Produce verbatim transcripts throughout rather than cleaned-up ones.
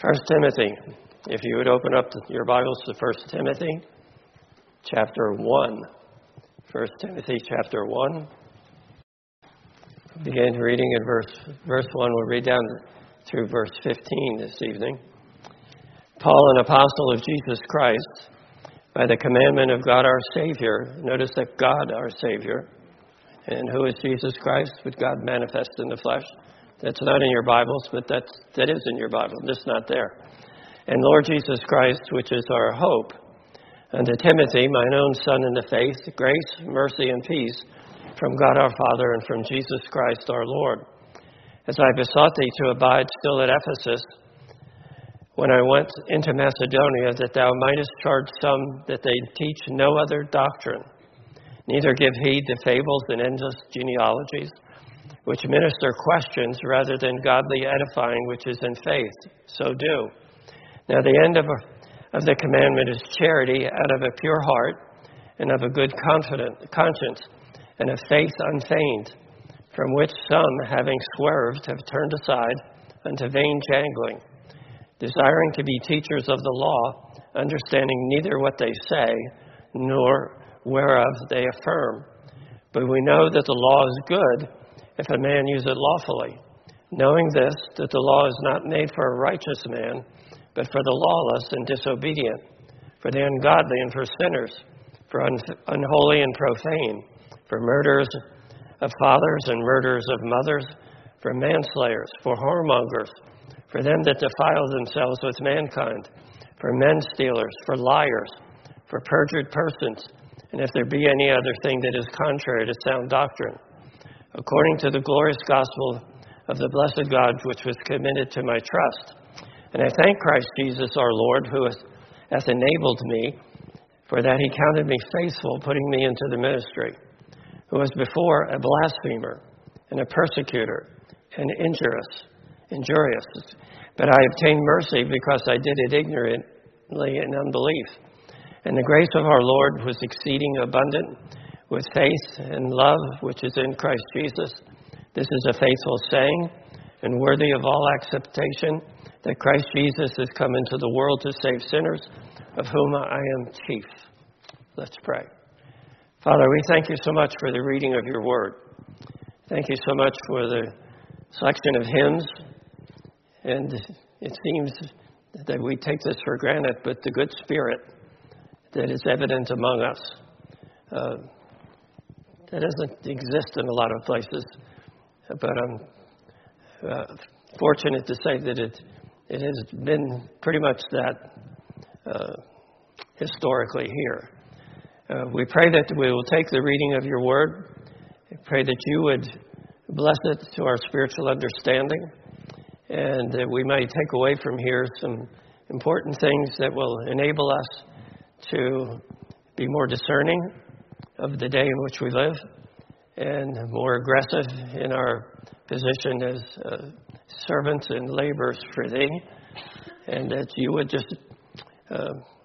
First Timothy. If you would open up your Bibles to First Timothy, chapter one. First Timothy, chapter one. Begin reading in verse verse one. We'll read down through verse fifteen this evening. Paul, an apostle of Jesus Christ, by the commandment of God our Savior. Notice that God our Savior. And who is Jesus Christ? With God manifest in the flesh. That's not in your Bibles, but that's, that is in your Bible, just not there. And Lord Jesus Christ, which is our hope. Unto Timothy, mine own son in the faith, grace, mercy, and peace from God our Father and from Jesus Christ our Lord. As I besought thee to abide still at Ephesus, when I went into Macedonia, that thou mightest charge some that they teach no other doctrine, neither give heed to fables and endless genealogies, which minister questions rather than godly edifying, which is in faith. So do. Now the end of, a, of the commandment is charity out of a pure heart and of a good confident conscience and of faith unfeigned, from which some, having swerved, have turned aside unto vain jangling, desiring to be teachers of the law, understanding neither what they say nor whereof they affirm. But we know that the law is good if a man use it lawfully, knowing this, that the law is not made for a righteous man, but for the lawless and disobedient, for the ungodly and for sinners, for un- unholy and profane, for murderers of fathers and murderers of mothers, for manslayers, for whoremongers, for them that defile themselves with mankind, for men stealers, for liars, for perjured persons, and if there be any other thing that is contrary to sound doctrine, according to the glorious gospel of the blessed God, which was committed to my trust. And I thank Christ Jesus our Lord, who hath enabled me, for that he counted me faithful, putting me into the ministry, who was before a blasphemer, and a persecutor, and injurious, injurious. But I obtained mercy because I did it ignorantly in unbelief. And the grace of our Lord was exceeding abundant with faith and love, which is in Christ Jesus. This is a faithful saying, and worthy of all acceptation, that Christ Jesus has come into the world to save sinners, of whom I am chief. Let's pray. Father, we thank you so much for the reading of your word. Thank you so much for the selection of hymns. And it seems that we take this for granted, but the good spirit that is evident among us, uh, that doesn't exist in a lot of places, but I'm uh, fortunate to say that it it has been pretty much that uh, historically here. Uh, we pray that we will take the reading of your word. We pray that you would bless it to our spiritual understanding, and that we might take away from here some important things that will enable us to be more discerning of the day in which we live, and more aggressive in our position as uh, servants and laborers for thee, and that you would just uh,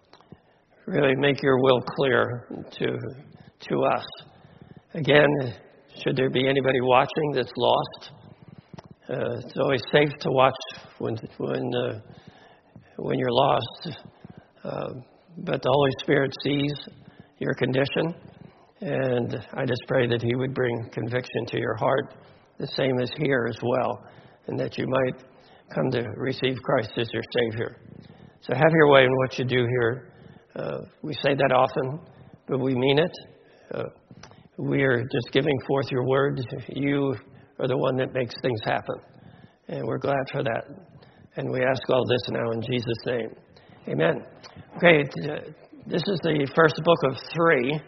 really make your will clear to to us. Again, should there be anybody watching that's lost, uh, it's always safe to watch when when uh, when you're lost, uh, but the Holy Spirit sees your condition. And I just pray that he would bring conviction to your heart, the same as here as well, and that you might come to receive Christ as your Savior. So have your way in what you do here. Uh, we say that often, but we mean it. Uh, we are just giving forth your word. You are the one that makes things happen, and we're glad for that. And we ask all this now in Jesus' name. Amen. Okay, this is the first book of three,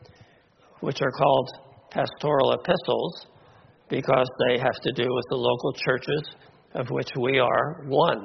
which are called pastoral epistles, because they have to do with the local churches, of which we are one.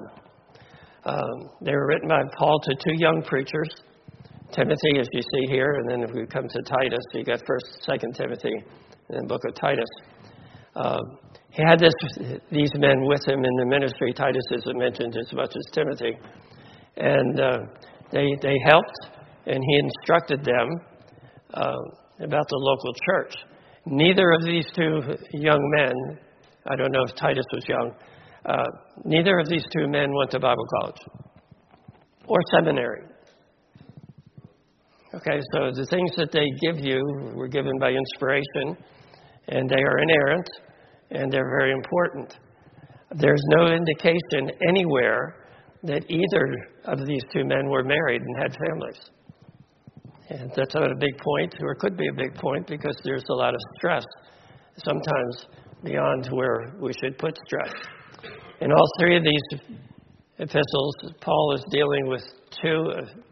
Um, they were written by Paul to two young preachers, Timothy, as you see here, and then if we come to Titus, you got First, Second Timothy, and then Book of Titus. Um, he had this, these men with him in the ministry. Titus isn't mentioned as much as Timothy, and uh, they they helped, and he instructed them Uh, about the local church. Neither of these two young men, I don't know if Titus was young, Uh, neither of these two men went to Bible college or seminary. Okay, so the things that they give you were given by inspiration, and they are inerrant, and they're very important. There's no indication anywhere that either of these two men were married and had families. And that's not a big point, or it could be a big point, because there's a lot of stress, sometimes beyond where we should put stress. In all three of these epistles, Paul is dealing with two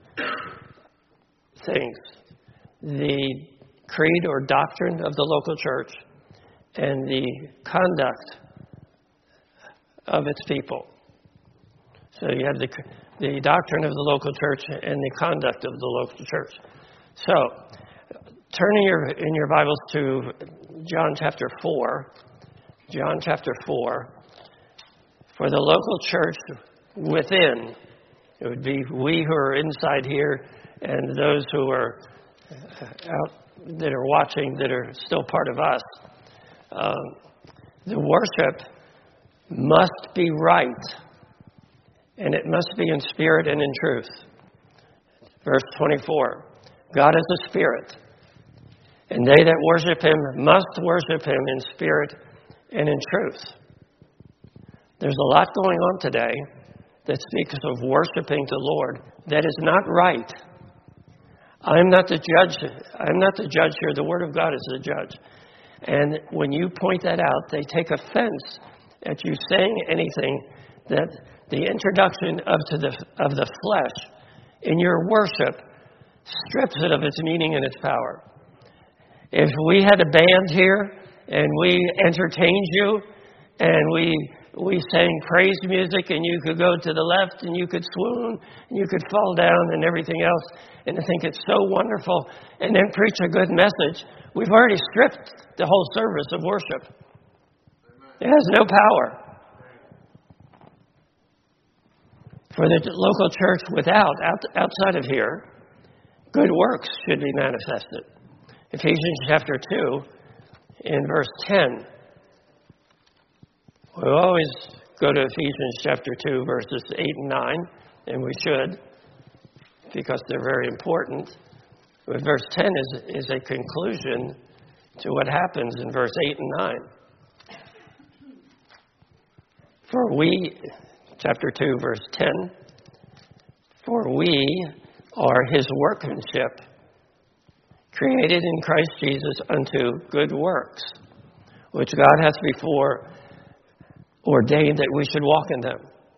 things: the creed or doctrine of the local church and the conduct of its people. So you have the, the doctrine of the local church and the conduct of the local church. So, turning your, in your Bibles to John chapter four, John chapter four, for the local church within, it would be we who are inside here and those who are out, that are watching, that are still part of us. Um, the worship must be right, and it must be in spirit and in truth. Verse twenty-four, God is a spirit, and they that worship him must worship him in spirit and in truth. There's a lot going on today that speaks of worshiping the Lord that is not right. I'm not the judge. I'm not the judge here. The Word of God is the judge. And when you point that out, they take offense at you saying anything that the introduction of to the of the flesh in your worship strips it of its meaning and its power. If we had a band here and we entertained you and we we sang praise music and you could go to the left and you could swoon and you could fall down and everything else and think it's so wonderful and then preach a good message, we've already stripped the whole service of worship. It has no power. For the local church without, out, outside of here, good works should be manifested. Ephesians chapter two, in verse ten. We always go to Ephesians chapter two, verses eight and nine, and we should, because they're very important. But verse ten is, is a conclusion to what happens in verse eight and nine. For we, chapter two, verse ten, for we are his workmanship, created in Christ Jesus unto good works, which God hath before ordained that we should walk in them.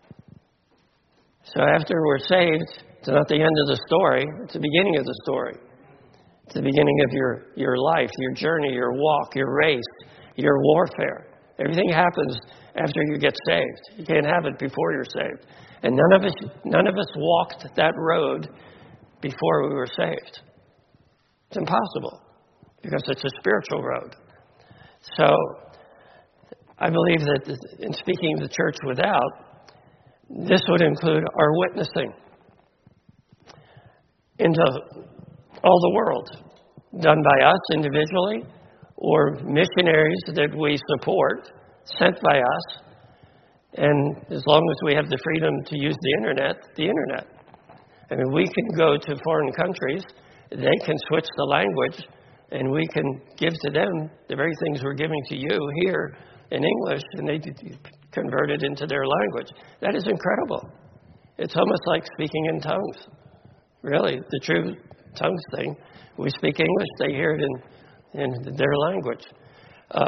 So after we're saved, it's not the end of the story, it's the beginning of the story. It's the beginning of your, your life, your journey, your walk, your race, your warfare. Everything happens after you get saved. You can't have it before you're saved. And none of us none of us walked that road before we were saved. It's impossible because it's a spiritual road. So I believe that in speaking the church without, this would include our witnessing into all the world, done by us individually or missionaries that we support, sent by us. And as long as we have the freedom to use the internet, the internet. I mean, we can go to foreign countries, they can switch the language, and we can give to them the very things we're giving to you here in English, and they convert it into their language. That is incredible. It's almost like speaking in tongues. Really, the true tongues thing. We speak English, they hear it in, in their language. Uh,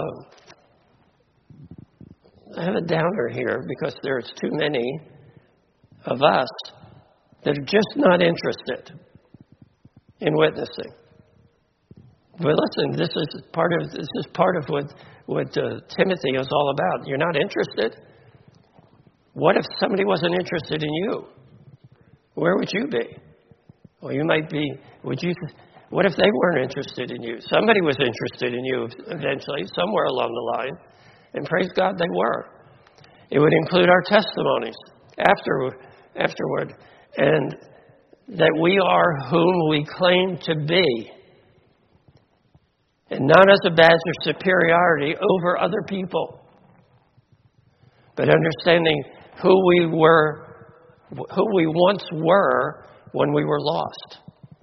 I have a downer here because there's too many of us that are just not interested in witnessing. But listen, this is part of this is part of what what uh, Timothy is all about. You're not interested. What if somebody wasn't interested in you? Where would you be? Well, you might be. Would you? What if they weren't interested in you? Somebody was interested in you eventually, somewhere along the line, and praise God they were. It would include our testimonies after afterward, and that we are whom we claim to be. And not as a badge of superiority over other people, but understanding who we were, who we once were when we were lost.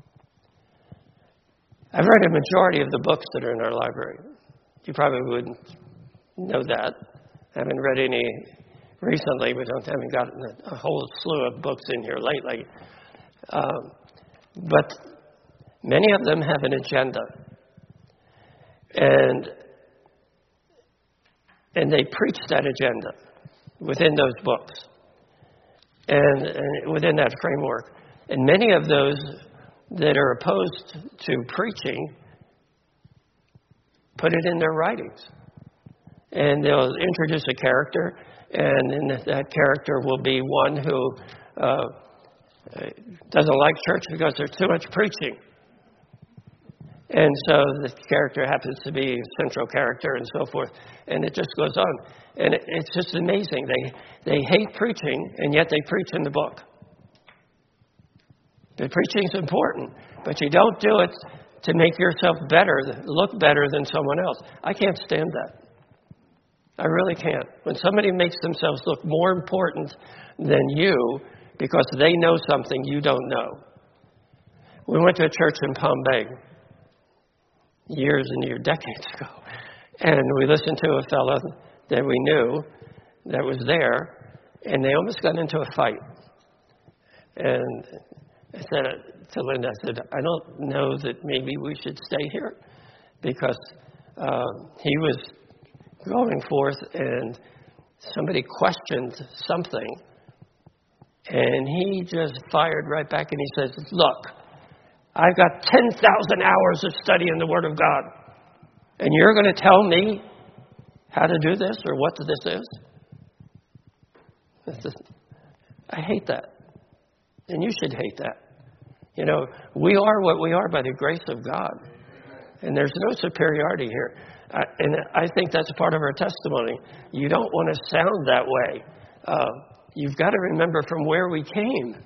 I've read a majority of the books that are in our library. You probably wouldn't know that. I haven't read any recently. We don't haven't gotten a whole slew of books in here lately. Um, but many of them have an agenda. And and they preach that agenda within those books and, and within that framework. And many of those that are opposed to preaching put it in their writings. And they'll introduce a character, and then that character will be one who uh, doesn't like church because there's too much preaching. And so the character happens to be a central character and so forth. And it just goes on. And it, it's just amazing. They, they hate preaching, and yet they preach in the book. The preaching is important, but you don't do it to make yourself better, look better than someone else. I can't stand that. I really can't. When somebody makes themselves look more important than you because they know something you don't know. We went to a church in Palm Bay years and years, decades ago, and we listened to a fellow that we knew that was there, and they almost got into a fight. And I said to Linda, I said, I don't know that maybe we should stay here, because uh, he was going forth and somebody questioned something, and he just fired right back, and he says, look, I've got ten thousand hours of study in the Word of God, and you're going to tell me how to do this or what this is? This is I hate that. And you should hate that. You know, we are what we are by the grace of God. And there's no superiority here. Uh, and I think that's part of our testimony. You don't want to sound that way. Uh, you've got to remember from where we came.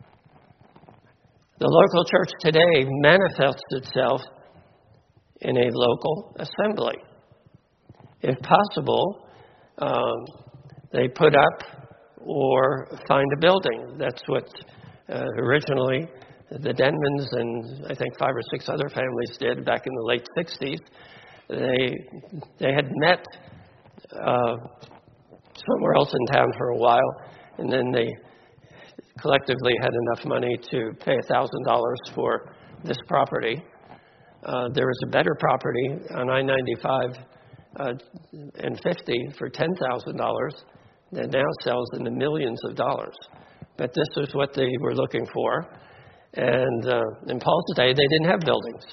The local church today manifests itself in a local assembly. If possible, um, they put up or find a building. That's what uh, originally the Denmans and I think five or six other families did back in the late sixties. They they had met uh, somewhere else in town for a while, and then they collectively had enough money to pay one thousand dollars for this property. Uh, there was a better property on I ninety-five uh, and fifty for ten thousand dollars that now sells in the millions of dollars. But this is what they were looking for. And uh, in Paul's day, they didn't have buildings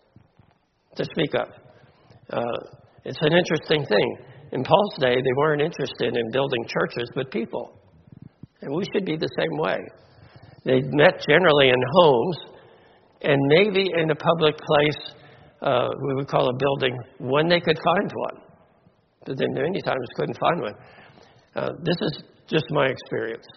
to speak of. Uh, it's an interesting thing. In Paul's day, they weren't interested in building churches, but people. And we should be the same way. They met generally in homes and maybe in a public place, uh, we would call a building, when they could find one. But then many times couldn't find one. Uh, this is just my experience.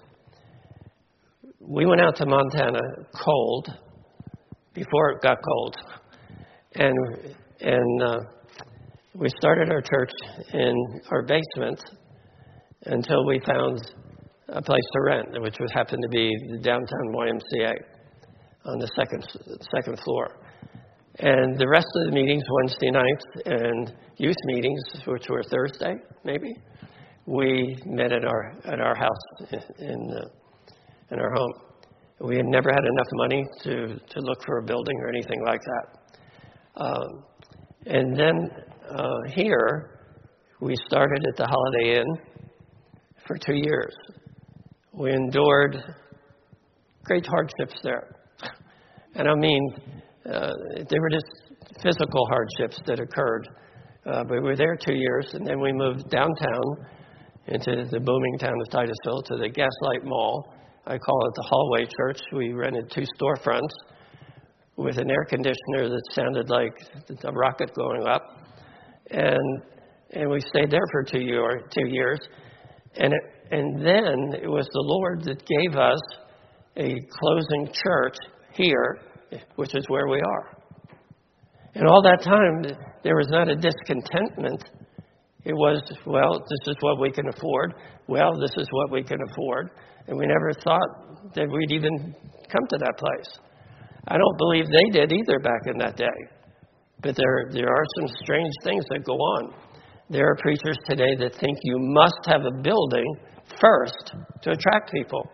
We went out to Montana cold, before it got cold. And and uh, we started our church in our basement until we found a place to rent, which was happened to be the downtown Y M C A on the second second floor. And the rest of the meetings, Wednesday nights, and youth meetings, which were Thursday, maybe, we met at our at our house in uh, in our home. We had never had enough money to, to look for a building or anything like that. Um, and then uh, here, we started at the Holiday Inn for two years. We endured great hardships there. And I mean, uh, they were just physical hardships that occurred. Uh, but we were there two years, and then we moved downtown into the booming town of Titusville to the Gaslight Mall. I call it the Hallway Church. We rented two storefronts with an air conditioner that sounded like a rocket going up. And and we stayed there for two, year, two years. And it, and then it was the Lord that gave us a closing church here, which is where we are. And all that time, there was not a discontentment It was, well, this is what we can afford. Well, this is what we can afford. And we never thought that we'd even come to that place. I don't believe they did either back in that day. But there, there are some strange things that go on. There are preachers today that think you must have a building first to attract people.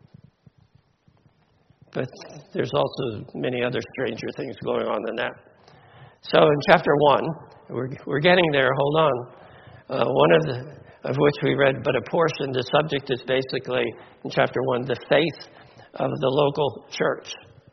But there's also many other stranger things going on than that. So in chapter one, we're, we're getting there, hold on. Uh, one of the, of which we read but a portion, the subject is basically, in chapter one, the faith of the local church.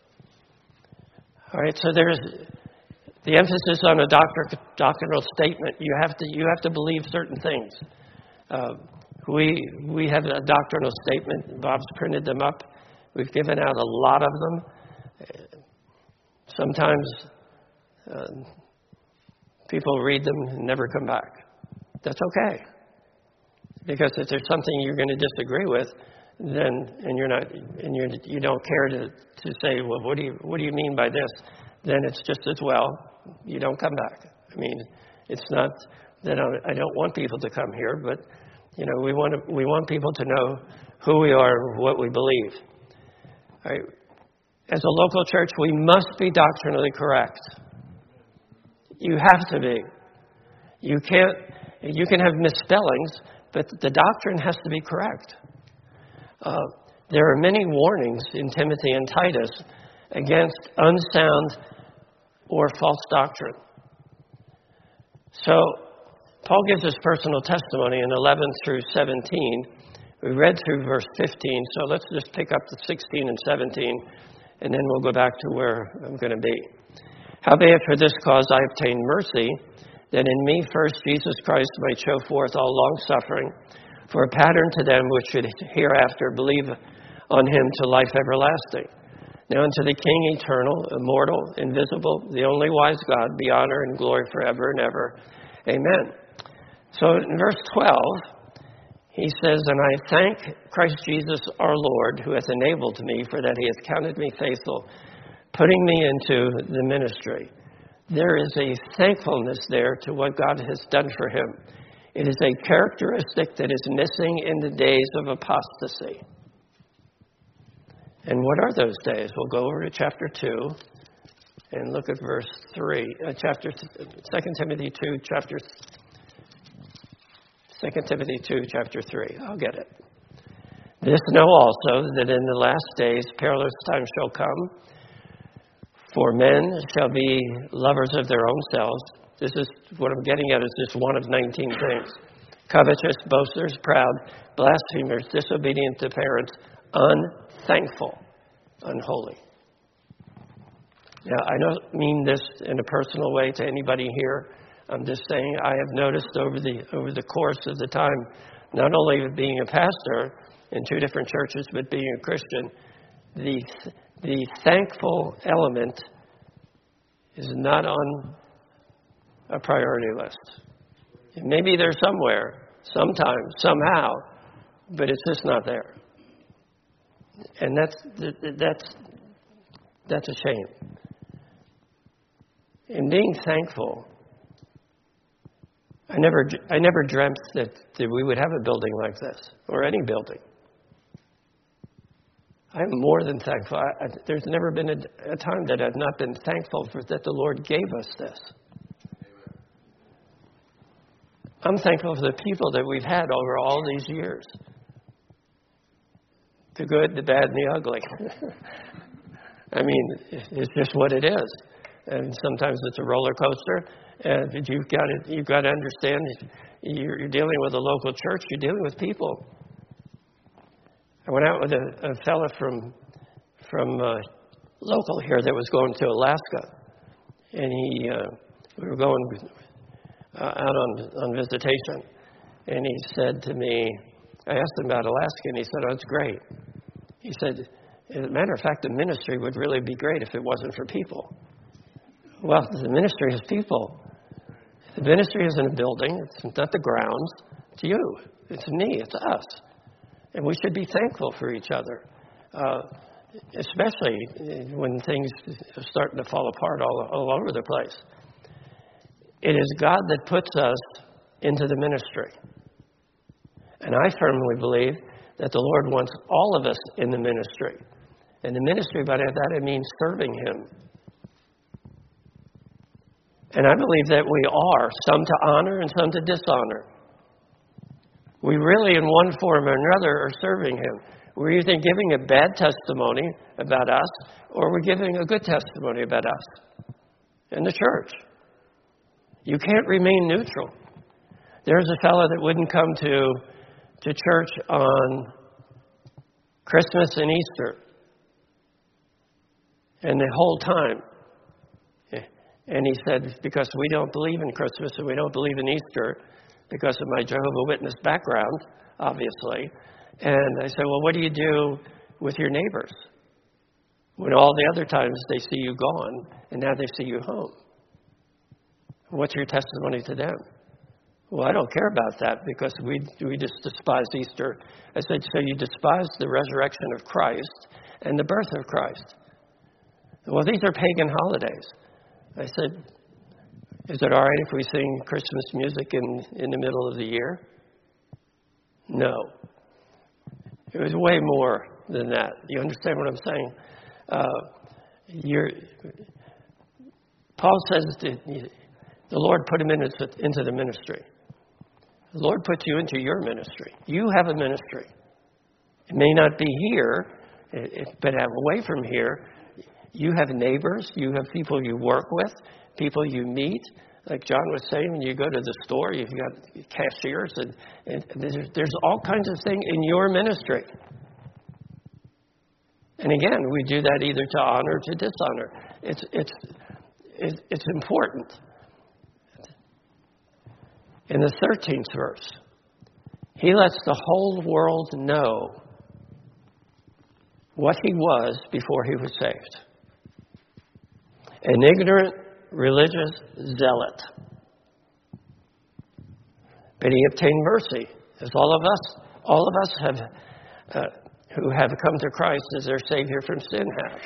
All right, so there's the emphasis on a doctor, doctrinal statement. You have to you have to believe certain things. Uh, we we have a doctrinal statement. Bob's printed them up. We've given out a lot of them. Sometimes uh, people read them and never come back. That's okay, because if there's something you're going to disagree with, then and you're not and you you don't care to to say, well, what do you what do you mean by this? Then it's just as well you don't come back. I mean, it's not that I don't want people to come here, but you know, we want to, we want people to know who we are, what we believe. All right. As a local church, we must be doctrinally correct. You have to be. You can't. You can have misspellings, but the doctrine has to be correct. Uh, there are many warnings in Timothy and Titus against unsound or false doctrine. So Paul gives his personal testimony in eleven through seventeen. We read through verse fifteen, so let's just pick up the sixteen and seventeen, and then we'll go back to where I'm going to be. Howbeit for this cause I obtained mercy, that in me first Jesus Christ might show forth all long-suffering, for a pattern to them which should hereafter believe on him to life everlasting. Now unto the King eternal, immortal, invisible, the only wise God, be honor and glory forever and ever. Amen. So in verse twelve, he says, and I thank Christ Jesus our Lord, who hath enabled me, for that he hath counted me faithful, putting me into the ministry. There is a thankfulness there to what God has done for him. It is a characteristic that is missing in the days of apostasy. And what are those days? We'll go over to chapter two and look at verse three. Uh, chapter Second Timothy two, chapter Second Timothy two, chapter three. I'll get it. This know also that in the last days perilous times shall come. For men shall be lovers of their own selves. This is what I'm getting at, is just one of nineteen things. Covetous, boasters, proud, blasphemers, disobedient to parents, unthankful, unholy. Now, I don't mean this in a personal way to anybody here. I'm just saying I have noticed over the over the course of the time, not only of being a pastor in two different churches, but being a Christian, the the thankful element is not on a priority list. Maybe they're somewhere, sometime, somehow, but it's just not there. And that's that's that's a shame. In being thankful, I never I never dreamt that, that we would have a building like this, or any building. I'm more than thankful. I, I, there's never been a, a time that I've not been thankful for that the Lord gave us this. I'm thankful for the people that we've had over all these years. The good, the bad, and the ugly. I mean, it's just what it is. And sometimes it's a roller coaster. And you've got to, you've got to understand, you're, you're dealing with a local church. You're dealing with people. I went out with a, a fella from from uh, local here that was going to Alaska, and he uh, we were going uh, out on on visitation, and he said to me, I asked him about Alaska, and he said, "Oh, it's great." He said, "As a matter of fact, the ministry would really be great if it wasn't for people." Well, the ministry is people. The ministry isn't a building. It's not the grounds. It's you. It's me. It's us. And we should be thankful for each other, uh, especially when things are starting to fall apart all, all over the place. It is God that puts us into the ministry. And I firmly believe that the Lord wants all of us in the ministry. And the ministry, by that, it means serving Him. And I believe that we are, some to honor and some to dishonor. We really, in one form or another, are serving Him. We're either giving a bad testimony about us, or we're giving a good testimony about us in the church. You can't remain neutral. There's a fellow that wouldn't come to, to church on Christmas and Easter. And the whole time. And he said, because we don't believe in Christmas and we don't believe in Easter, because of my Jehovah's Witness background, obviously. And I said, well, what do you do with your neighbors when all the other times they see you gone and now they see you home? What's your testimony to them? Well, I don't care about that because we we just despise Easter. I said, so you despise the resurrection of Christ and the birth of Christ. Well, these are pagan holidays. I said, is it all right if we sing Christmas music in, in the middle of the year? No. It was way more than that. You understand what I'm saying? Uh, you're, Paul says that the Lord put him into, into the ministry. The Lord put you into your ministry. You have a ministry. It may not be here, but away from here, you have neighbors, you have people you work with, people you meet. Like John was saying, when you go to the store, you've got cashiers, and, and there's, there's all kinds of things in your ministry. And again, we do that either to honor or to dishonor. It's, it's, it's, it's important. In the thirteenth verse, he lets the whole world know what he was before he was saved. An ignorant, religious zealot. But he obtained mercy, as all of us, all of us have, uh, who have come to Christ as their Savior from sin have.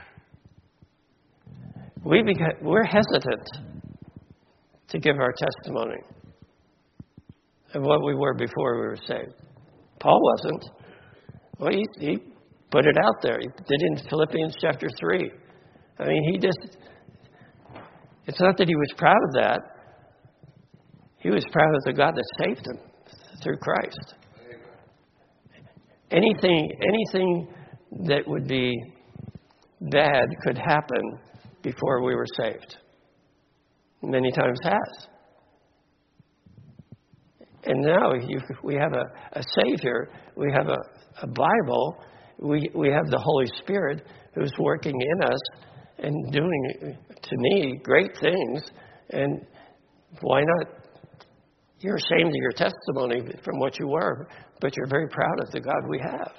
We beca- we're hesitant to give our testimony of what we were before we were saved. Paul wasn't. Well, he, he put it out there. He did it in Philippians chapter three. I mean, he just, it's not that he was proud of that. He was proud of the God that saved him through Christ. Anything, anything that would be bad could happen before we were saved. Many times has. And now you, we have a, a Savior, we have a, a Bible, we, we have the Holy Spirit who's working in us and doing, to me, great things. And why not? You're ashamed of your testimony from what you were, but you're very proud of the God we have.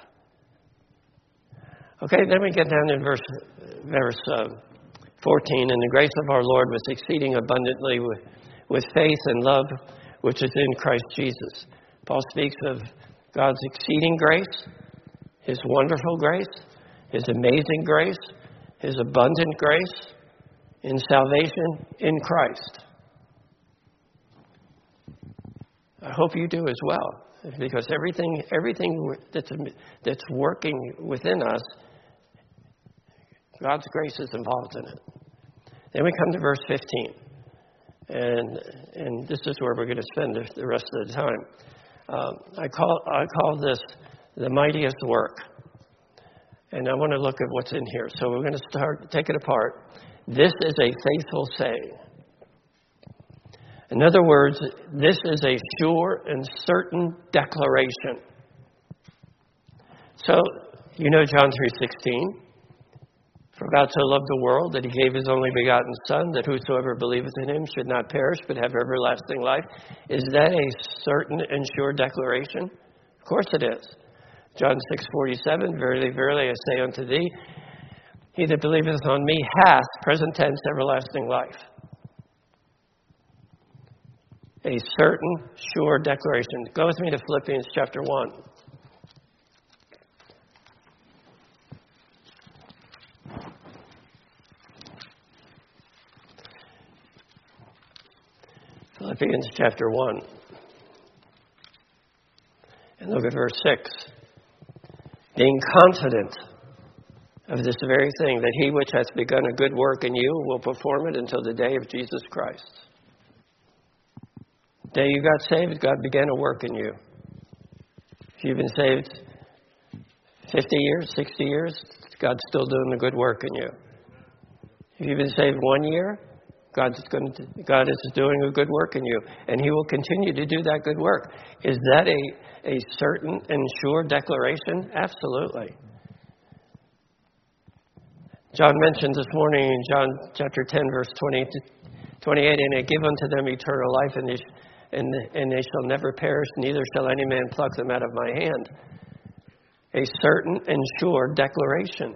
Okay, then we get down in verse, verse uh, fourteen. And the grace of our Lord was exceeding abundantly with, with faith and love, which is in Christ Jesus. Paul speaks of God's exceeding grace, His wonderful grace, His amazing grace, His abundant grace in salvation in Christ. I hope you do as well, because everything, everything that's, that's working within us, God's grace is involved in it. Then we come to verse fifteen. And and this is where we're going to spend the, the rest of the time. Um, I call I call this the mightiest work. And I want to look at what's in here. So we're going to start, take it apart. This is a faithful saying. In other words, this is a sure and certain declaration. So, you know John three sixteen. For God so loved the world that He gave His only begotten Son, that whosoever believeth in Him should not perish but have everlasting life. Is that a certain and sure declaration? Of course it is. John six forty-seven, verily, verily, I say unto thee, he that believeth on me hath, present tense, everlasting life. A certain, sure declaration. Go with me to Philippians chapter one. Philippians chapter one. Look at verse six. Being confident of this very thing, that he which hath begun a good work in you will perform it until the day of Jesus Christ. The day you got saved, God began a work in you. If you've been saved fifty years, sixty years, God's still doing the good work in you. If you've been saved one year, God's going to, God is doing a good work in you, and he will continue to do that good work. Is that a, a certain and sure declaration? Absolutely. John mentioned this morning in John chapter ten, verse twenty to twenty-eight, and I give unto them eternal life, and they, sh- and, and they shall never perish, neither shall any man pluck them out of my hand. A certain and sure declaration.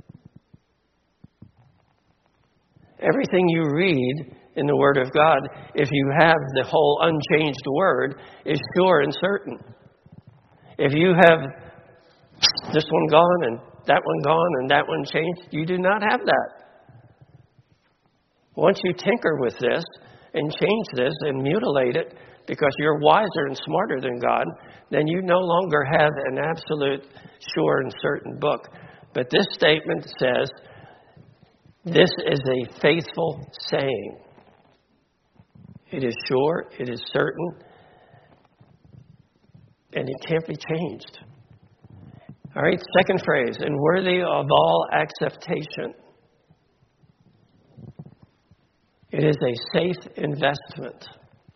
Everything you read in the Word of God, if you have the whole unchanged Word, is sure and certain. If you have this one gone and that one gone and that one changed, you do not have that. Once you tinker with this and change this and mutilate it because you're wiser and smarter than God, then you no longer have an absolute, sure and certain book. But this statement says, this is a faithful saying. It is sure, it is certain, and it can't be changed. All right, second phrase, and worthy of all acceptation. It is a safe investment.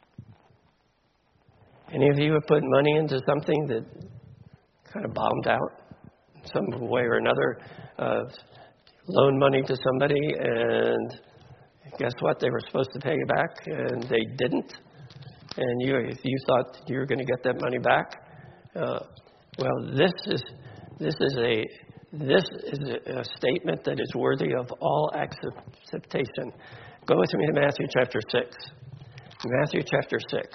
Any of you have put money into something that kind of bombed out in some way or another? Uh, loaned money to somebody, and guess what? They were supposed to pay you back, and they didn't. And you, you thought you were going to get that money back. Uh, well, this is this is a this is a statement that is worthy of all acceptation. Go with me to Matthew chapter six. Matthew chapter six.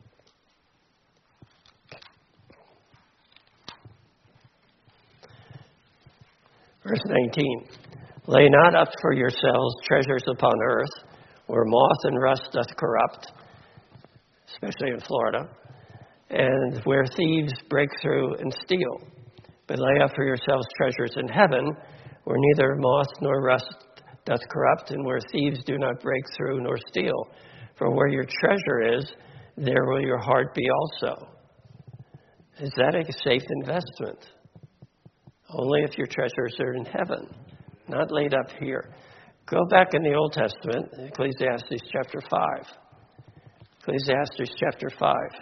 Verse nineteen. Lay not up for yourselves treasures upon earth, where moth and rust doth corrupt, especially in Florida, and where thieves break through and steal. But lay up for yourselves treasures in heaven, where neither moth nor rust doth corrupt, and where thieves do not break through nor steal. For where your treasure is, there will your heart be also. Is that a safe investment? Only if your treasures are in heaven, not laid up here. Go back in the Old Testament, Ecclesiastes chapter five. Ecclesiastes chapter five.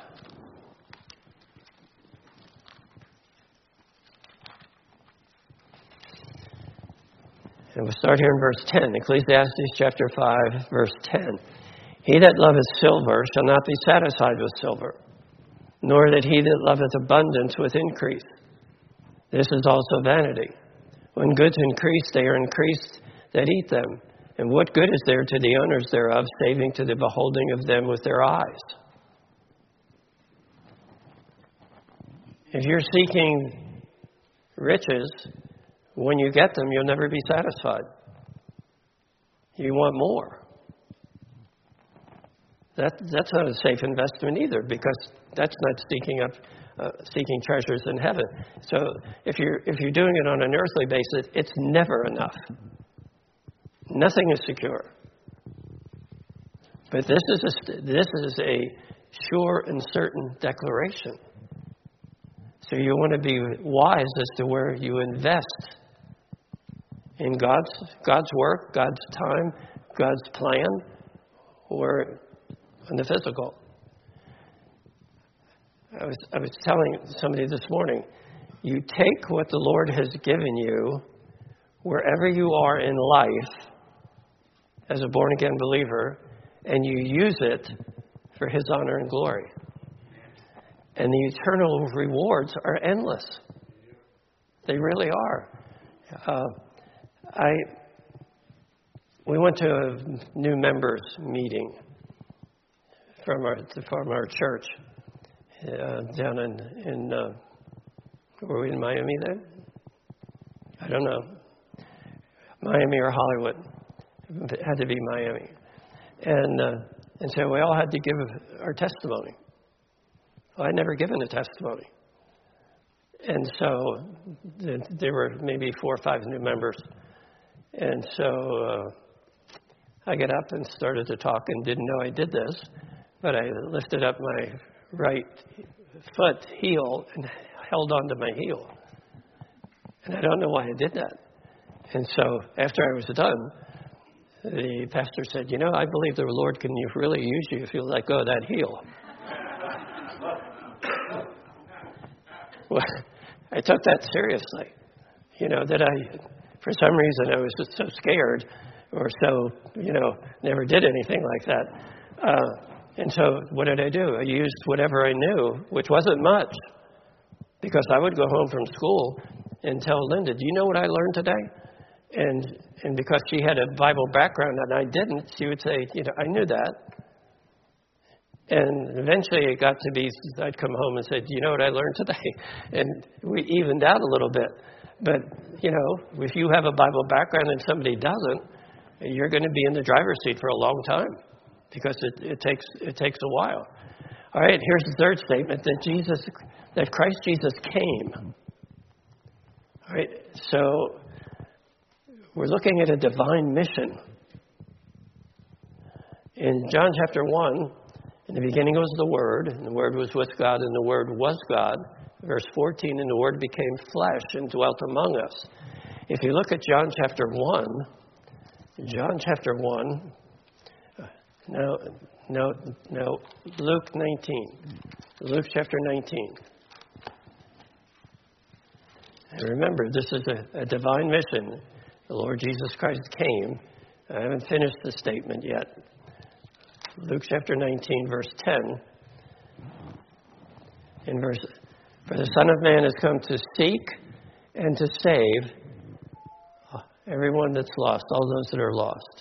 And we'll start here in verse ten. Ecclesiastes chapter five, verse ten. He that loveth silver shall not be satisfied with silver, nor that he that loveth abundance with increase. This is also vanity. When goods increase, they are increased that eat them. And what good is there to the owners thereof, saving to the beholding of them with their eyes? If you're seeking riches, when you get them, you'll never be satisfied. You want more. That, that's not a safe investment either, because that's not seeking up Uh, seeking treasures in heaven. So if you're if you're doing it on an earthly basis, it's never enough. Nothing is secure. But this is a this is a sure and certain declaration. So you want to be wise as to where you invest in God's God's work, God's time, God's plan, or in the physical. I was, I was telling somebody this morning, you take what the Lord has given you wherever you are in life as a born-again believer, and you use it for His honor and glory. And the eternal rewards are endless. They really are. Uh, I we went to a new members meeting from our from our church. Uh, down in, in uh, were we in Miami then? I don't know. Miami or Hollywood. It had to be Miami. And, uh, and so we all had to give our testimony. Well, I'd never given a testimony. And so th- there were maybe four or five new members. And so uh, I got up and started to talk and didn't know I did this, but I lifted up my right foot heel and held onto my heel. And I don't know why I did that. And so after I was done, the pastor said, you know, I believe the Lord can really use you if you let go of that heel. Well, I took that seriously. You know, that I, for some reason, I was just so scared or so, you know, never did anything like that. Uh, and so what did I do? I used whatever I knew, which wasn't much, because I would go home from school and tell Linda, do you know what I learned today? And and because she had a Bible background and I didn't, she would say, you know, I knew that. And eventually it got to be, I'd come home and say, do you know what I learned today? And we evened out a little bit. But, you know, if you have a Bible background and somebody doesn't, you're going to be in the driver's seat for a long time because it, it takes it takes a while. All right, here's the third statement, that Jesus, that Christ Jesus came. All right, so we're looking at a divine mission. In John chapter one, in the beginning was the Word, and the Word was with God, and the Word was God. Verse fourteen, and the Word became flesh and dwelt among us. If you look at John chapter one, John chapter one, no, no, no, Luke nineteen. Luke chapter nineteen. And remember, this is a, a divine mission. The Lord Jesus Christ came. I haven't finished the statement yet. Luke chapter nineteen, verse ten. In verse, for the Son of Man has come to seek and to save everyone that's lost, all those that are lost.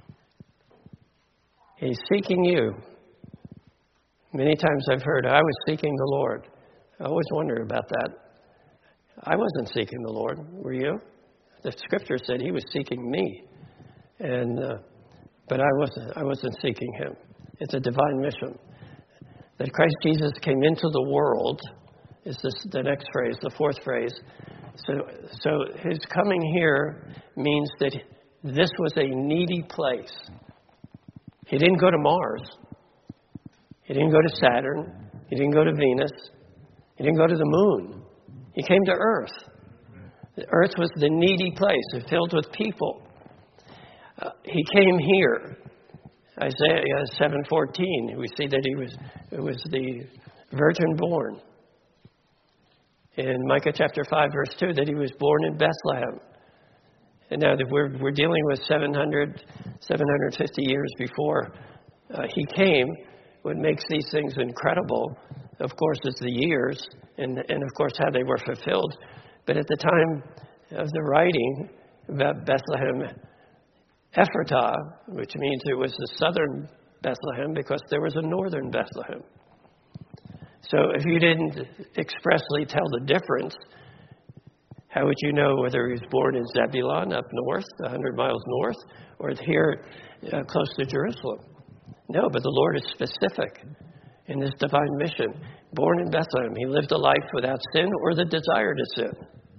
He's seeking you. Many times I've heard, I was seeking the Lord. I always wonder about that. I wasn't seeking the Lord. Were you? The Scripture said he was seeking me, and uh, but I wasn't. I wasn't seeking him. It's a divine mission. That Christ Jesus came into the world is this the next phrase, the fourth phrase. So, so his coming here means that this was a needy place. He didn't go to Mars. He didn't go to Saturn. He didn't go to Venus. He didn't go to the moon. He came to Earth. The Earth was the needy place, filled with people. Uh, he came here. Isaiah seven fourteen. We see that he was it was the virgin born. In Micah chapter five, verse two, that he was born in Bethlehem. And now that we're we're dealing with seven hundred, seven hundred fifty years before uh, he came, what makes these things incredible, of course, is the years and and of course how they were fulfilled. But at the time of the writing about Bethlehem, Ephratah, which means it was the southern Bethlehem because there was a northern Bethlehem. So if you didn't expressly tell the difference, how would you know whether he was born in Zebulun up north, one hundred miles north, or here uh, close to Jerusalem? No, but the Lord is specific in this divine mission. Born in Bethlehem, he lived a life without sin or the desire to sin.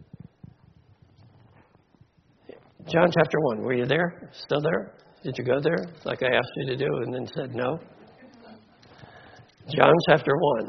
John chapter one, were you there? Still there? Did you go there like I asked you to do and then said no? John chapter one.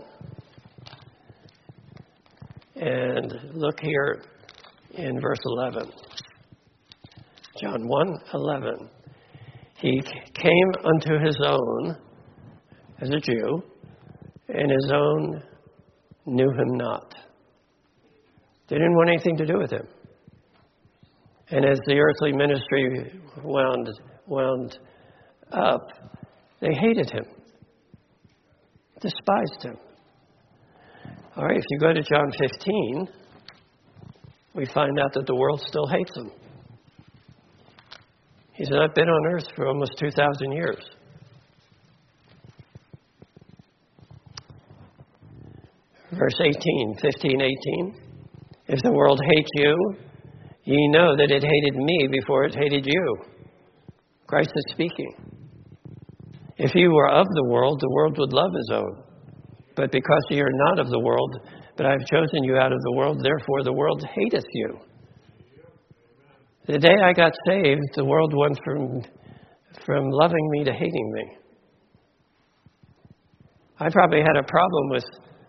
And look here in verse eleven. John one eleven. He came unto his own as a Jew, and his own knew him not. They didn't want anything to do with him. And as the earthly ministry wound, wound up, they hated him, despised him. All right, if you go to John fifteen, we find out that the world still hates him. He's not been on earth for almost two thousand years. Verse eighteen, fifteen, eighteen. If the world hates you, ye know that it hated me before it hated you. Christ is speaking. If you were of the world, the world would love his own. But because ye are not of the world, but I have chosen you out of the world, therefore the world hateth you. The day I got saved, the world went from, from loving me to hating me. I probably had a problem with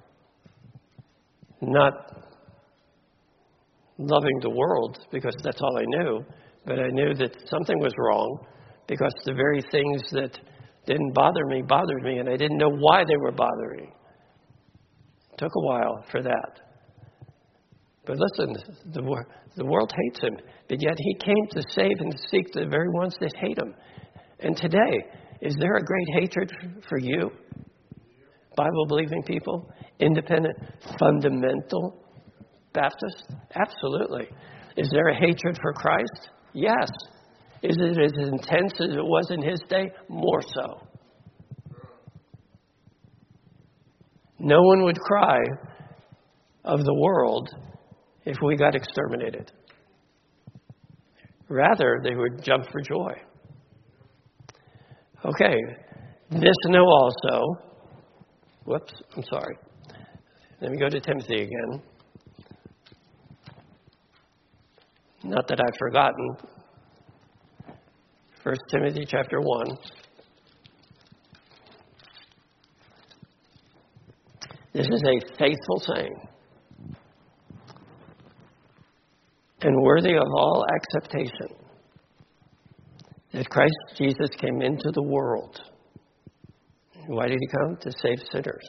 not loving the world because that's all I knew, but I knew that something was wrong because the very things that didn't bother me bothered me, and I didn't know why they were bothering me. It took a while for that. But listen, the, the world hates him, but yet he came to save and to seek the very ones that hate him. And today, is there a great hatred for you? Bible-believing people? Independent, fundamental Baptists? Absolutely. Is there a hatred for Christ? Yes. Is it as intense as it was in his day? More so. No one would cry of the world if we got exterminated. Rather, they would jump for joy. Okay, this know also. Whoops, I'm sorry. Let me go to Timothy again. Not that I've forgotten. First Timothy chapter one. This is a faithful saying and worthy of all acceptation that Christ Jesus came into the world. Why did he come? To save sinners.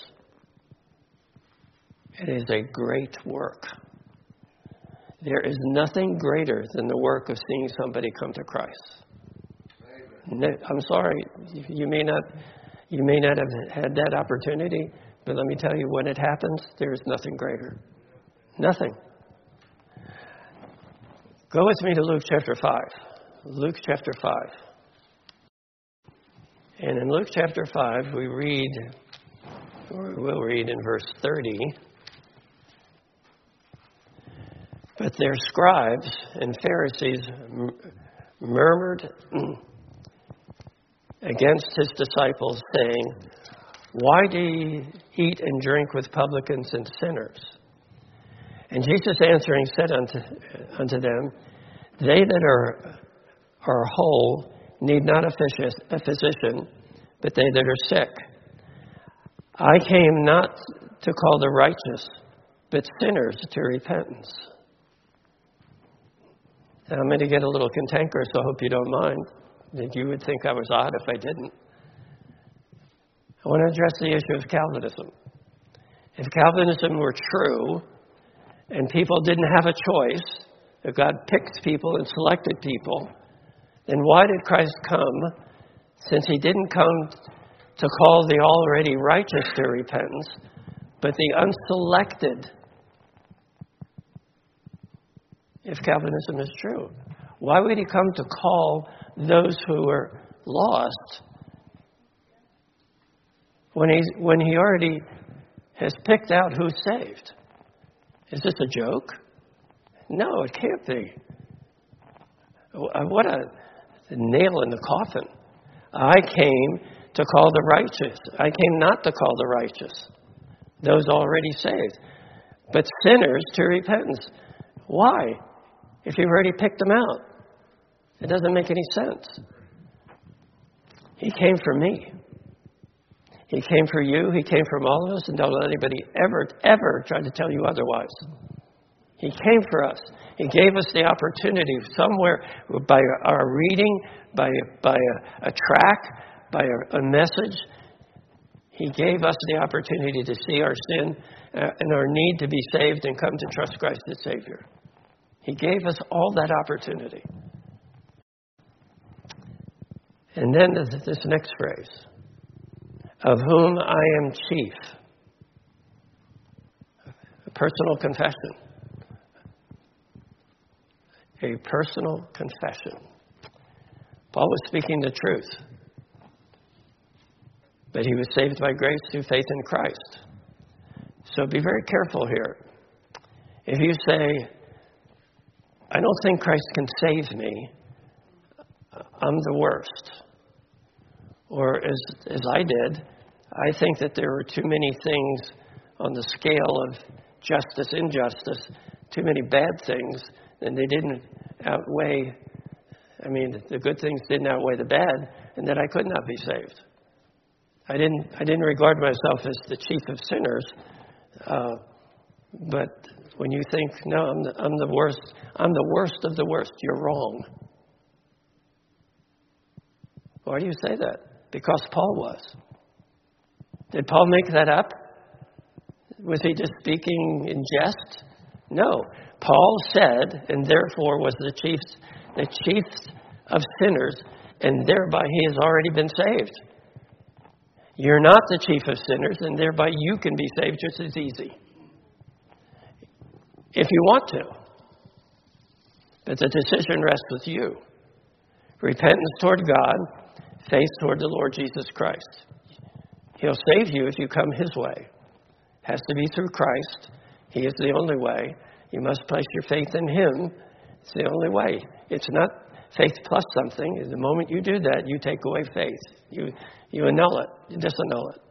It is a great work. There is nothing greater than the work of seeing somebody come to Christ. I'm sorry, you may not, you may not have had that opportunity, but let me tell you, when it happens, there is nothing greater. Nothing. Go with me to Luke chapter five. Luke chapter five. And in Luke chapter five, we read, or we'll read in verse thirty, but their scribes and Pharisees murmured against his disciples, saying, why do ye eat and drink with publicans and sinners? And Jesus answering said unto, unto them, they that are, are whole need not a physician, but they that are sick. I came not to call the righteous, but sinners to repentance. Now, I'm going to get a little cantankerous, so I hope you don't mind. You would think I was odd if I didn't. I want to address the issue of Calvinism. If Calvinism were true, and people didn't have a choice, if God picked people and selected people, then why did Christ come, since he didn't come to call the already righteous to repentance, but the unselected, if Calvinism is true? Why would he come to call those who are lost when he, when he already has picked out who's saved? Is this a joke? No, it can't be. What a nail in the coffin. I came to call the righteous. I came not to call the righteous, those already saved, but sinners to repentance. Why? If you've already picked them out, it doesn't make any sense. He came for me. He came for you. He came for all of us, and don't let anybody ever, ever try to tell you otherwise. He came for us. He gave us the opportunity somewhere by our reading, by, by a, a track, by a, a message. He gave us the opportunity to see our sin uh, and our need to be saved and come to trust Christ as Savior. He gave us all that opportunity. And then this next phrase, of whom I am chief. A personal confession. A personal confession. Paul was speaking the truth. But he was saved by grace through faith in Christ. So be very careful here. If you say, I don't think Christ can save me, I'm the worst. Or as, as I did, I think that there were too many things on the scale of justice, injustice, too many bad things, and they didn't outweigh, I mean, the good things didn't outweigh the bad, and that I could not be saved. I didn't, I didn't regard myself as the chief of sinners, uh, but when you think, no, I'm the, I'm the worst, I'm the worst of the worst, you're wrong. Why do you say that? Because Paul was. Did Paul make that up? Was he just speaking in jest? No. Paul said, and therefore was the chief, the chief of sinners, and thereby he has already been saved. You're not the chief of sinners, and thereby you can be saved just as easy. If you want to. But the decision rests with you. Repentance toward God, faith toward the Lord Jesus Christ. He'll save you if you come His way. Has to be through Christ. He is the only way. You must place your faith in Him. It's the only way. It's not faith plus something. The moment you do that, you take away faith. You you annul it. You disannul it.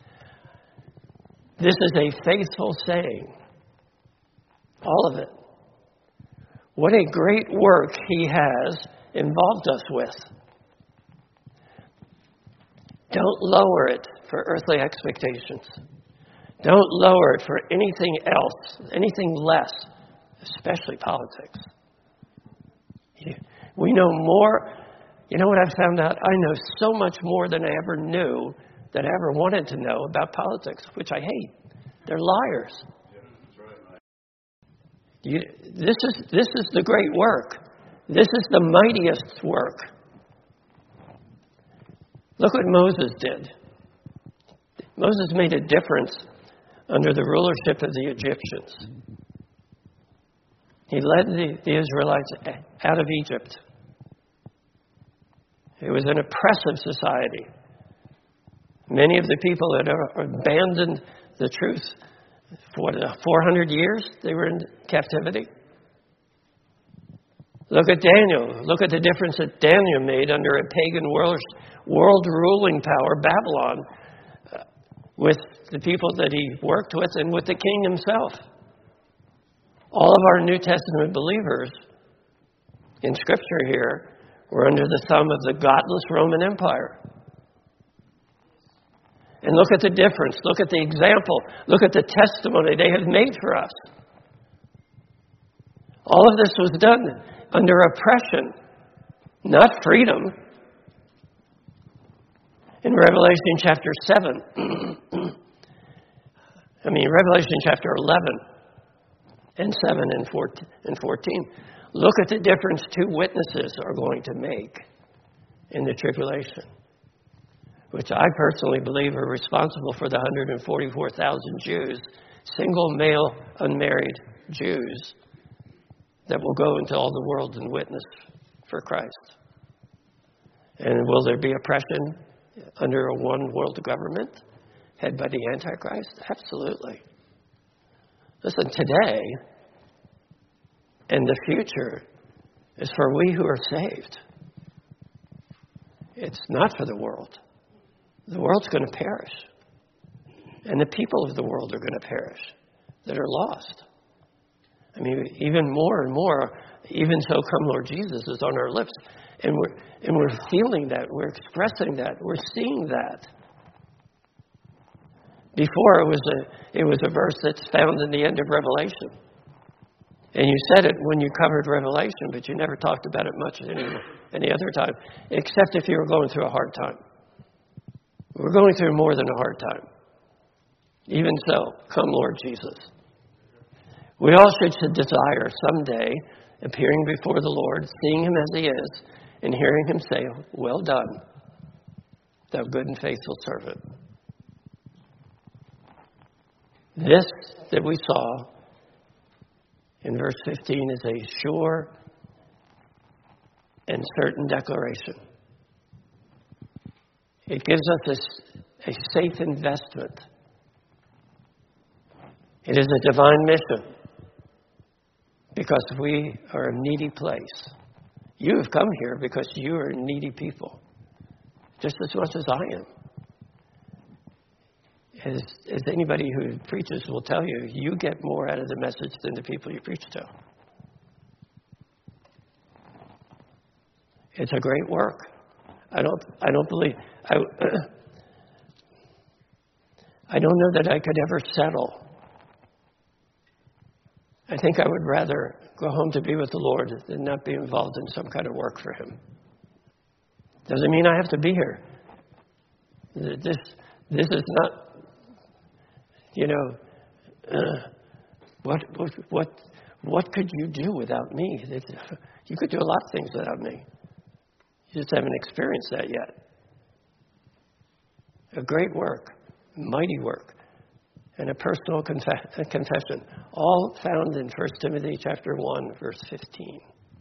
This is a faithful saying. All of it. What a great work He has involved us with. Don't lower it for earthly expectations. Don't lower it for anything else, anything less, especially politics. We know more. You know what I've found out? I know so much more than I ever knew, that I ever wanted to know about politics, which I hate. They're liars. You, this is this is the great work. This is the mightiest work. Look what Moses did. Moses made a difference under the rulership of the Egyptians. He led the, the Israelites out of Egypt. It was an oppressive society. Many of the people that abandoned the truth for four hundred years, they were in captivity. Look at Daniel. Look at the difference that Daniel made under a pagan world, world ruling power, Babylon, uh, with the people that he worked with and with the king himself. All of our New Testament believers in Scripture here were under the thumb of the godless Roman Empire. And look at the difference. Look at the example. Look at the testimony they have made for us. All of this was done under oppression, not freedom. In Revelation chapter seven, I mean, Revelation chapter eleven and seven and fourteen, look at the difference two witnesses are going to make in the tribulation, which I personally believe are responsible for the one hundred forty-four thousand Jews, single male, unmarried Jews, that will go into all the world and witness for Christ. And will there be oppression under a one world government headed by the Antichrist? Absolutely. Listen, today and the future is for we who are saved. It's not for the world. The world's going to perish. And the people of the world are going to perish that are lost. I mean, even more and more, even so come Lord Jesus is on our lips. And we're, and we're feeling that. We're expressing that. We're seeing that. Before, it was a, it was a verse that's found in the end of Revelation. And you said it when you covered Revelation, but you never talked about it much any, any other time, except if you were going through a hard time. We're going through more than a hard time. Even so, come Lord Jesus. We all should desire someday appearing before the Lord, seeing Him as He is, and hearing Him say, "Well done, thou good and faithful servant." This that we saw in verse fifteen is a sure and certain declaration. It gives us a, a safe investment. It is a divine mission because we are a needy place. You have come here because you are needy people, just as much as I am. as, as anybody who preaches will tell you, you get more out of the message than the people you preach to. It's a great work. I don't, I don't believe, I, I don't know that I could ever settle. I think I would rather go home to be with the Lord than not be involved in some kind of work for Him. Doesn't mean I have to be here. This, this is not, you know, uh, what, what, what, what could you do without me? You could do a lot of things without me. You just haven't experienced that yet. A great work, mighty work, and a personal conf- confession, all found in First Timothy chapter one, verse fifteen.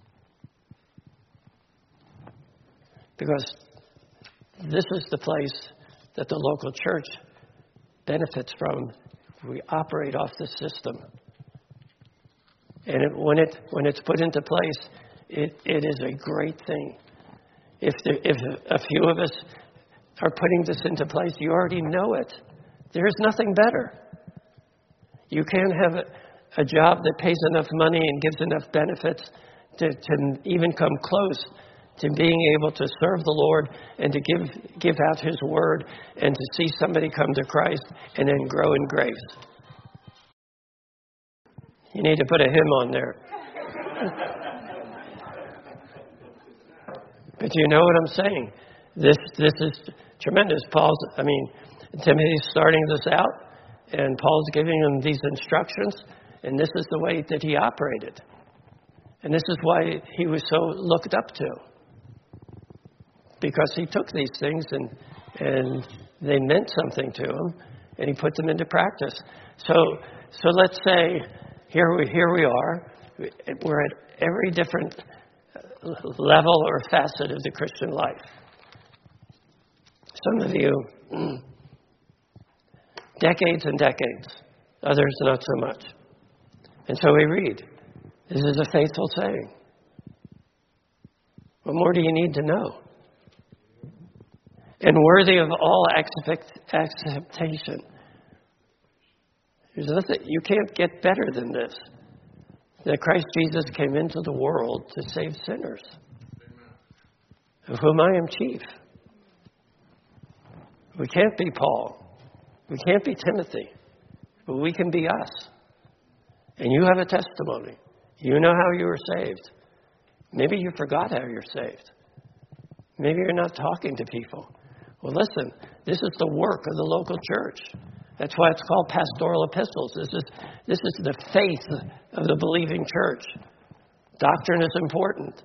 Because this is the place that the local church benefits from. We operate off the system. And it, when it when it's put into place, it, it is a great thing. If, the, if a few of us are putting this into place, you already know it. There's nothing better. You can't have a, a job that pays enough money and gives enough benefits to, to even come close to being able to serve the Lord and to give give out His word and to see somebody come to Christ and then grow in grace. You need to put a hymn on there. But you know what I'm saying? This this is tremendous. Paul's, I mean, Timothy's starting this out, and Paul's giving him these instructions, and this is the way that he operated. And this is why he was so looked up to. Because he took these things and and they meant something to him, and he put them into practice. So so let's say here we here we are. We're at every different level or facet of the Christian life. Some of you, decades and decades. Others, not so much. And so we read, this is a faithful saying. What more do you need to know? And worthy of all accept, acceptation. There's nothing, you can't get better than this. That Christ Jesus came into the world to save sinners, of whom I am chief. We can't be Paul. We can't be Timothy. But we can be us. And you have a testimony. You know how you were saved. Maybe you forgot how you're saved. Maybe you're not talking to people. Well, listen, this is the work of the local church. That's why it's called pastoral epistles. This is this is the faith of the believing church. Doctrine is important.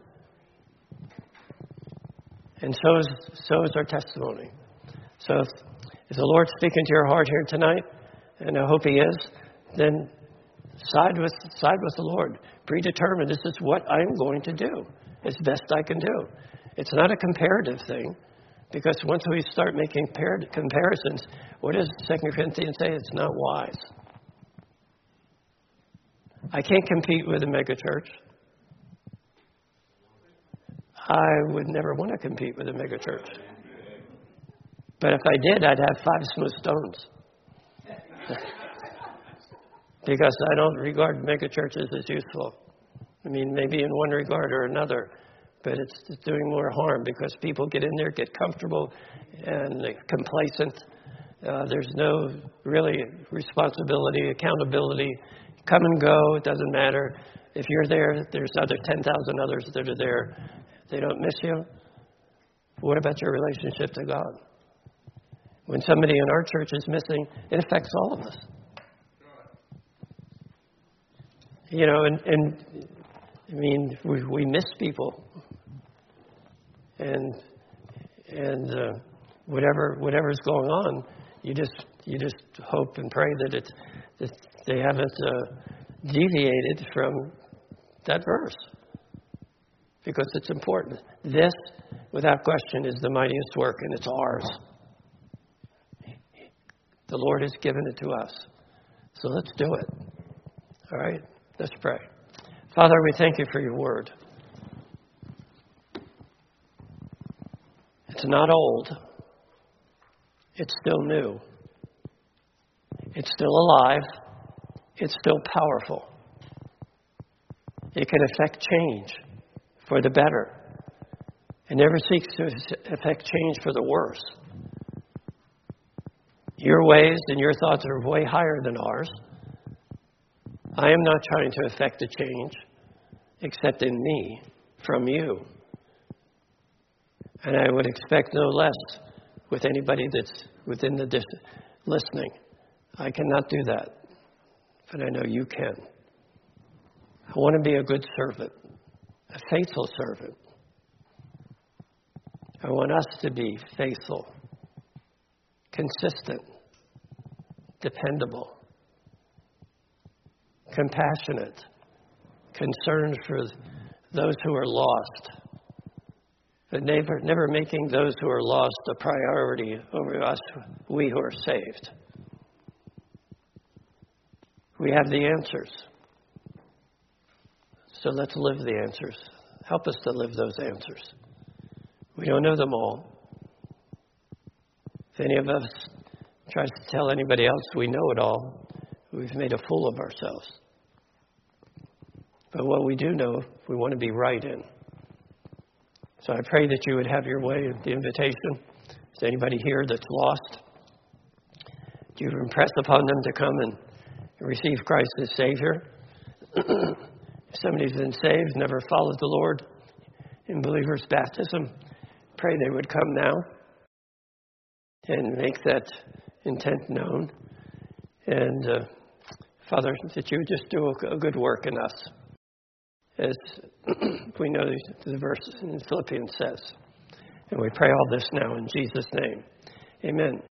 And so is so is our testimony. So if, if the Lord's speaking to your heart here tonight, and I hope He is, then side with side with the Lord. Predetermine, this is what I'm going to do. It's best I can do. It's not a comparative thing. Because once we start making comparisons, what does Second Corinthians say? It's not wise. I can't compete with a megachurch. I would never want to compete with a megachurch. But if I did, I'd have five smooth stones. Because I don't regard megachurches as useful. I mean, maybe in one regard or another. But it's doing more harm because people get in there, get comfortable and complacent. Uh, there's no really responsibility, accountability. Come and go, it doesn't matter. If you're there, there's other ten thousand others that are there. They don't miss you. What about your relationship to God? When somebody in our church is missing, it affects all of us. You know, and, and I mean, we, we miss people. And and uh, whatever whatever's going on, you just you just hope and pray that it that they haven't uh, deviated from that verse, because it's important. This, without question, is the mightiest work, and it's ours. The Lord has given it to us, so let's do it. All right, let's pray. Father, we thank You for Your word. It's not old. It's still new. It's still alive. It's still powerful. It can affect change for the better. It never seeks to affect change for the worse. Your ways and your thoughts are way higher than ours. I am not trying to affect a change except in me from you. And I would expect no less with anybody that's within the dis- listening. I cannot do that, but I know you can. I want to be a good servant, a faithful servant. I want us to be faithful, consistent, dependable, compassionate, concerned for those who are lost, but never, never making those who are lost a priority over us, we who are saved. We have the answers. So let's live the answers. Help us to live those answers. We don't know them all. If any of us tries to tell anybody else we know it all, we've made a fool of ourselves. But what we do know, we want to be right in. So I pray that you would have your way in the invitation. Is anybody here that's lost? Do you impress upon them to come and receive Christ as Savior? If somebody's been saved, never followed the Lord in believer's baptism, pray they would come now and make that intent known. And uh, Father, that you would just do a, a good work in us. As we know the verse in Philippians says. And we pray all this now in Jesus' name. Amen.